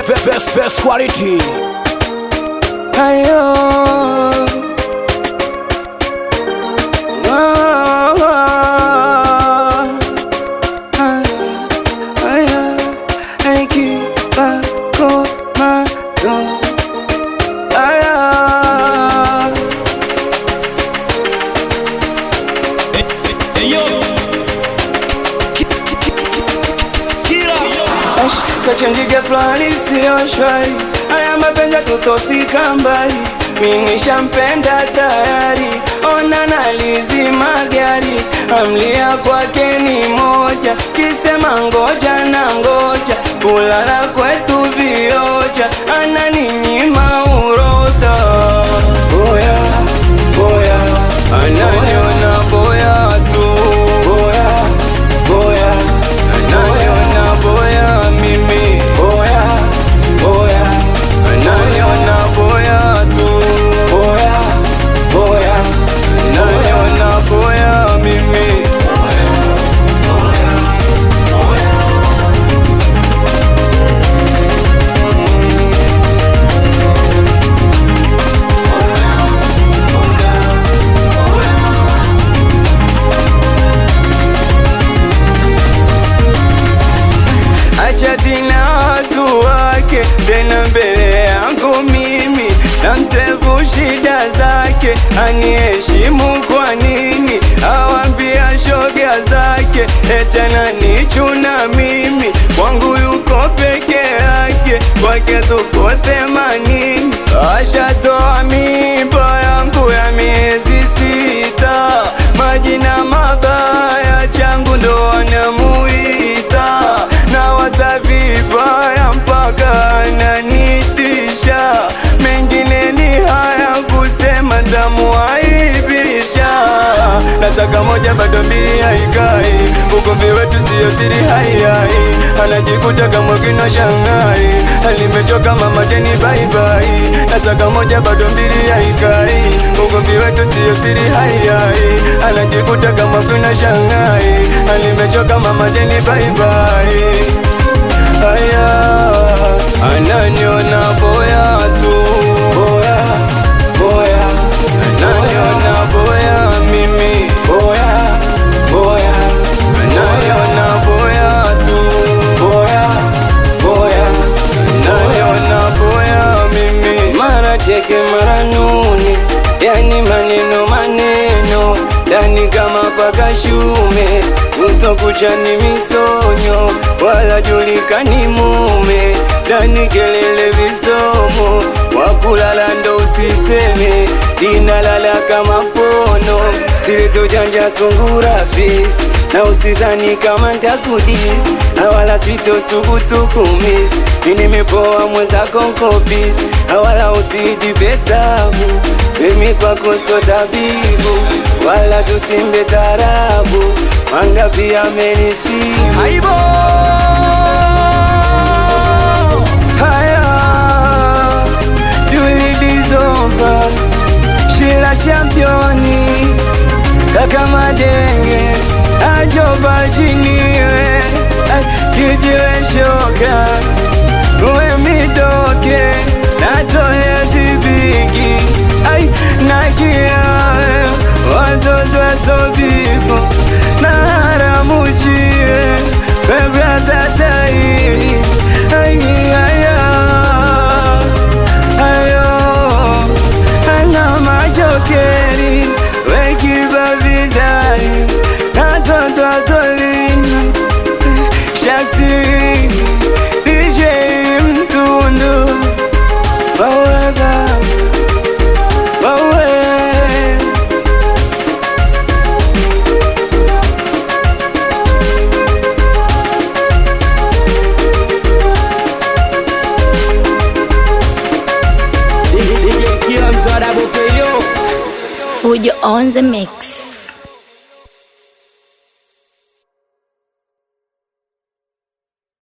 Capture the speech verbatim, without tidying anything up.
best, best quality. Ayo, oh, oh, oh, ayo, aiki bako mado, ayo. Kachenjige flani siyo shwari, haya mapenzi tutofika mbali. Mimi nishampenda tayari, ona nalizima gari. Amlia kwake ni moja, kisema ngoja na ngoja. Kulala kwetu vioja, ananinyima uroda. Boya, boya, ananiona boya tu. Boya, boya, ananiona boya mimi. Boya, boya, ananiona boya tu. Boya, boya, ananiona boya mimi. Achatina watu wake tena mbele yangu mimi, na msevu shida zake, aniheshimu kwa nini? Awambia shoga zake etena nichuna mimi, kwangu yuko peke yake, kwake tuko themanini. Ashatoa mimba yangu ya miezi sita, majina mabaya changu ndo anamuita, na waza vibaya mpaka ananitisha. Mengine ni haya kusema ntamuaibisha. Nasaka moja bado mbili haikai, ugomvi wetu siyo siri hai hai. Anajikuta kama kina Shanghai, alimechoka mama deni bye bye. Nasaka moja bado mbili haikai, ugomvi wetu siyo siri hai hai. Anajikuta kama kina Shanghai, alimechoka mama deni bye bye. Aya, ananiona boya tu. Boya, boya, ananiona boya mimi. Boya, boya, ananiona boya tu. Boya, boya, ananiona boya mimi. Mara cheke mara nuni, yani maneno maneno, ndani kama paka shume. Utokucha ni misonyo, wala julikani mume. Ndani kelele visomo, wakulala ndo usiseme. Dinalala kama pono, sirito janja sungura fis. Na usizani kama ntakudis, na wala sito subutu kumis. Nimepoa mwenzako nkopis, na wala usijibetamu. Mimi kwako so tabibu, wala tusimbe tarabu. Mangapi amenisimu aibo. Haya Julidizomba Shila championi Kaka madenge Ajoba jiniwe Kijiwe shoka Uwe midoke Natole zibigi Ay nakiawe Watoto sobipo na haramuchie Bebra za tairi Ay, aya Ayo Ana majokeri Wekiba vidari Natoto atolini Shaksi D J Mtundu Bawega Bawe Fujo on the mix.